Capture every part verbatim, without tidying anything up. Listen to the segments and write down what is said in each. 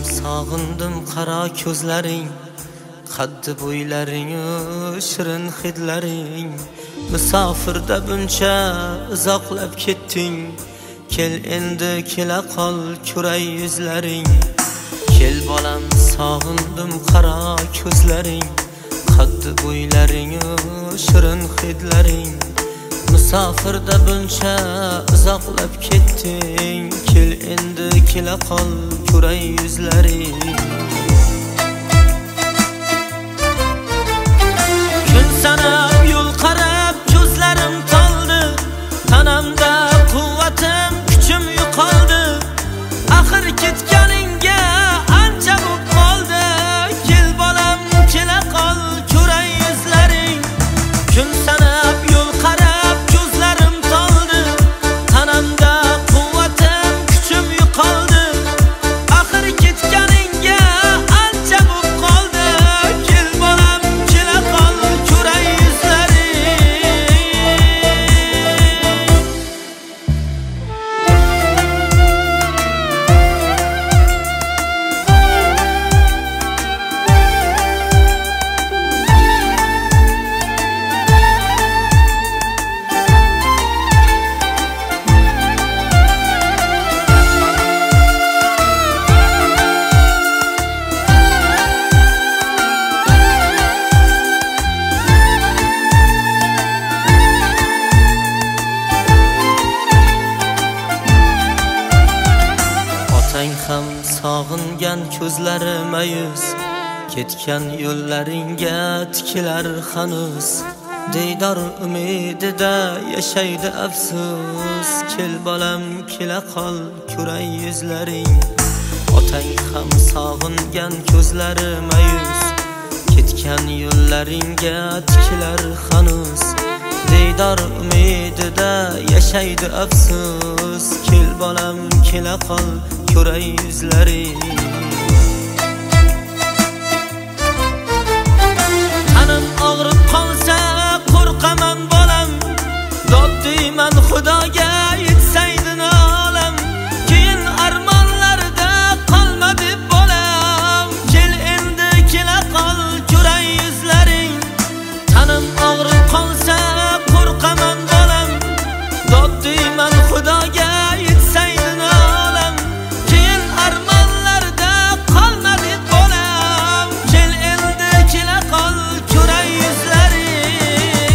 sog'indim qaro ko'zlaring, qaddi bo'ylaring, shirin hidlaring. Musofirda buncha uzoqlab ketding, kel endi kela qol ko'ray yuzlaring. Kel bolam, sog'indim qaro ko'zlaring, qaddi bo'ylaring, shirin hidlaring. Musofirda buncha uzoqlab ketding, kel endi kela qol ko'ray yuzlaring. Kun sanab yo'l qarab ko'zlarim toldi, tanamda quvvatim kuchim yo'qoldi. Axir ketganingga ancha bo'lib qoldi, kel bolam kela qol ko'ray yuzlaring. Kun sanab yo'l qarab ko'zlarim toldi, tanamda quvvatim kuchim yo'qoldi. Axir ketganingga ancha bo'lib qoldi, kel bolam kela qol ko'ray yuzlaring. Otang ham sog'ingan ko'zlari mayus, ketgan yo'llaringga tikilar hanuz. Diydor umidida yashaydi afsus, kel bolam kela qol ko'ray yuzlaring. Otang ham sog'ingan ko'zlari mayus, ketgan yo'llaringga tikilar hanuz. Diydor umidida yashaydi afsus, kel bolam kela qol ko'ray yuzlaring. Tanam og'rib qolsa qo'rqaman bolam, dod deyman Xudoga yetsaydi nolam. Keyin armonlarda qolmadi bolam, kel endi kela qol ko'ray yuzlaring. Tanam og'rib qolsa qo'rqaman bolam, dod deyman Xudoga yetsaydi nolam. Keyin armonlarda qolmadi bolam, kel endi kela qol ko'ray yuzlaring.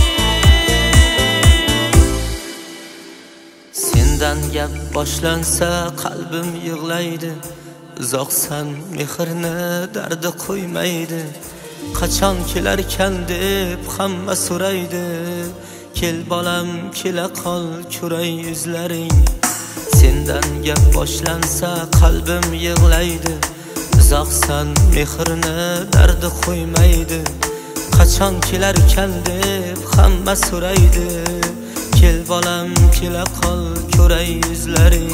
Sendan gap boshlansa qalbim yig'laydi, uzoqsan mehrni dardi qo'ymaydi. Qachon kelarkan deb hamma so'raydi, kel bolam kela qol ko'ray yuzlaring. Sendan gap boshlansa qalbim yig'laydi, uzoqsan mehrni dardi qo'ymaydi. Qachon kelarkan deb hamma so'raydi, kel bolam kela qol ko'ray yuzlaring.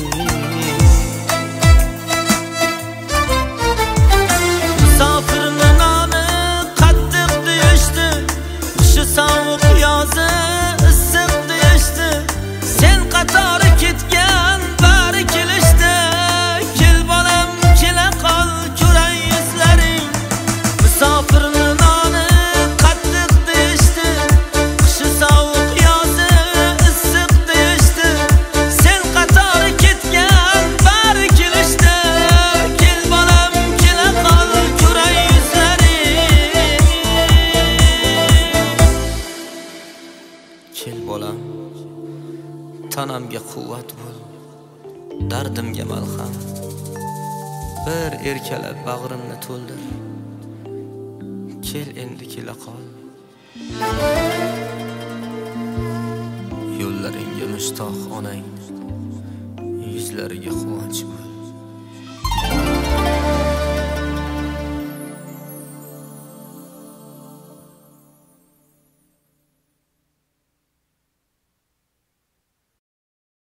Musofirni noni qattiq deyishdi, qishi sovuq yozi issiq deyishdi. Sen qatori ketgan bari kelishdi, kel bolam kela qol ko'ray yuzlaring. Musofirni noni qattiq deyishdi, qishi sovuq yozi issiq deyishdi. Sen qatori ketgan bari kelishdi, kel bolam kela qol ko'ray yuzlaring. Kel bolam, tanamga quvvat bo'l, dardimga malham. Bir erkalab bag'rimni to'ldir, kel endi kela qol. Yo'llaringga mushtoq onang, yuzlariga quvonch bo'l.